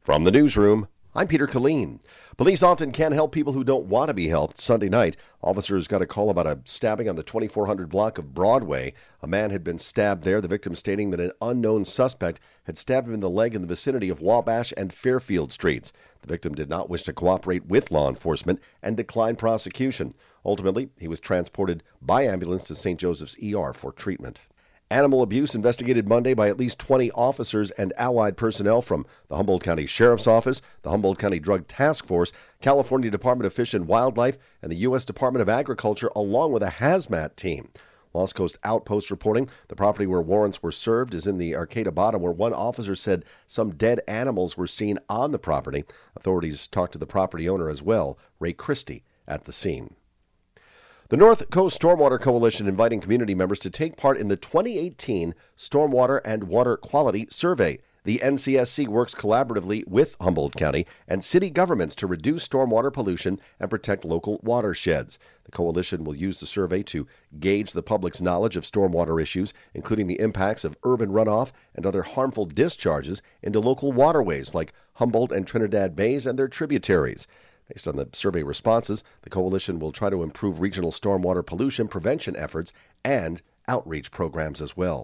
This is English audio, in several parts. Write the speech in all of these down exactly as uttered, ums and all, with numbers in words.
From the newsroom, I'm Peter Killeen. Police often can't help people who don't want to be helped. Sunday night, officers got a call about a stabbing on the twenty-four hundred block of Broadway. A man had been stabbed there, the victim stating that an unknown suspect had stabbed him in the leg in the vicinity of Wabash and Fairfield Streets. The victim did not wish to cooperate with law enforcement and declined prosecution. Ultimately, he was transported by ambulance to Saint Joseph's E R for treatment. Animal abuse investigated Monday by at least twenty officers and allied personnel from the Humboldt County Sheriff's Office, the Humboldt County Drug Task Force, California Department of Fish and Wildlife, and the U S Department of Agriculture, along with a hazmat team. Lost Coast Outpost reporting the property where warrants were served is in the Arcata Bottom, where one officer said some dead animals were seen on the property. Authorities talked to the property owner as well, Ray Christie, at the scene. The North Coast Stormwater Coalition inviting community members to take part in the twenty eighteen Stormwater and Water Quality Survey. The N C S C works collaboratively with Humboldt County and city governments to reduce stormwater pollution and protect local watersheds. The coalition will use the survey to gauge the public's knowledge of stormwater issues, including the impacts of urban runoff and other harmful discharges into local waterways like Humboldt and Trinidad Bays and their tributaries. Based on the survey responses, the coalition will try to improve regional stormwater pollution prevention efforts and outreach programs as well.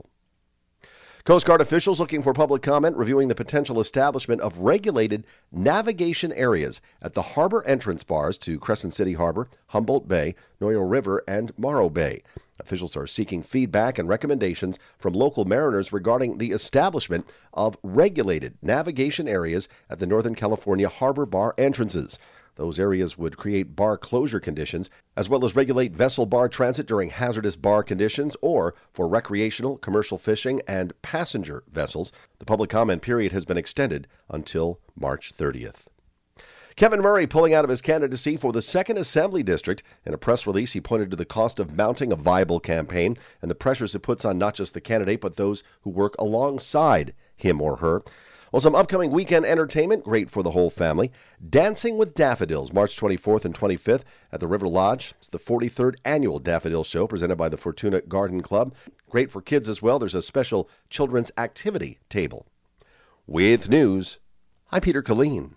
Coast Guard officials looking for public comment reviewing the potential establishment of regulated navigation areas at the harbor entrance bars to Crescent City Harbor, Humboldt Bay, Noyo River, and Morro Bay. Officials are seeking feedback and recommendations from local mariners regarding the establishment of regulated navigation areas at the Northern California harbor bar entrances. Those areas would create bar closure conditions, as well as regulate vessel bar transit during hazardous bar conditions or for recreational, commercial fishing, and passenger vessels. The public comment period has been extended until March thirtieth. Kevin Murray pulling out of his candidacy for the second Assembly District. In a press release, he pointed to the cost of mounting a viable campaign and the pressures it puts on not just the candidate, but those who work alongside him or her. Well, some upcoming weekend entertainment, great for the whole family. Dancing with Daffodils, March twenty-fourth and twenty-fifth at the River Lodge. It's the forty-third annual Daffodil Show presented by the Fortuna Garden Club. Great for kids as well. There's a special children's activity table. With news, I'm Peter Killeen.